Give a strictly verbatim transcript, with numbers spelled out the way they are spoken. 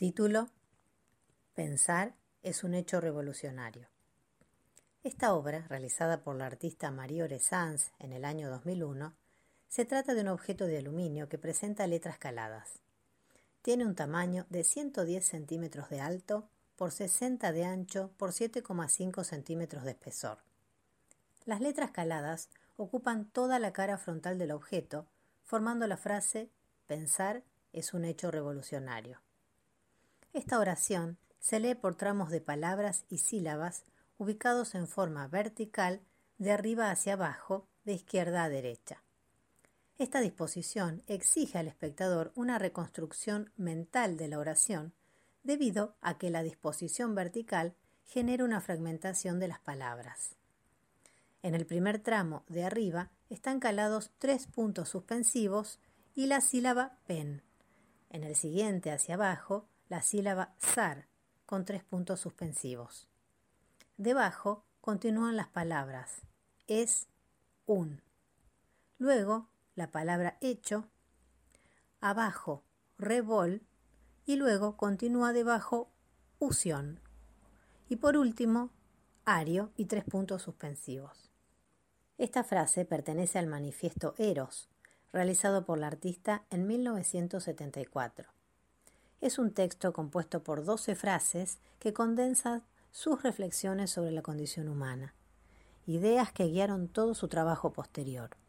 Título: Pensar es un hecho revolucionario. Esta obra, realizada por la artista Marie-Aure Sans en el año dos mil uno, se trata de un objeto de aluminio que presenta letras caladas. Tiene un tamaño de ciento diez centímetros de alto por sesenta de ancho por siete coma cinco centímetros de espesor. Las letras caladas ocupan toda la cara frontal del objeto, formando la frase «Pensar es un hecho revolucionario». Esta oración se lee por tramos de palabras y sílabas ubicados en forma vertical de arriba hacia abajo, de izquierda a derecha. Esta disposición exige al espectador una reconstrucción mental de la oración debido a que la disposición vertical genera una fragmentación de las palabras. En el primer tramo de arriba están calados tres puntos suspensivos y la sílaba pen. En el siguiente hacia abajo, la sílaba zar, con tres puntos suspensivos. Debajo continúan las palabras es, un. Luego, la palabra hecho, abajo, revol, y luego continúa debajo, usión. Y por último, ario y tres puntos suspensivos. Esta frase pertenece al manifiesto Eros, realizado por la artista en mil novecientos setenta y cuatro. Es un texto compuesto por doce frases que condensan sus reflexiones sobre la condición humana, ideas que guiaron todo su trabajo posterior.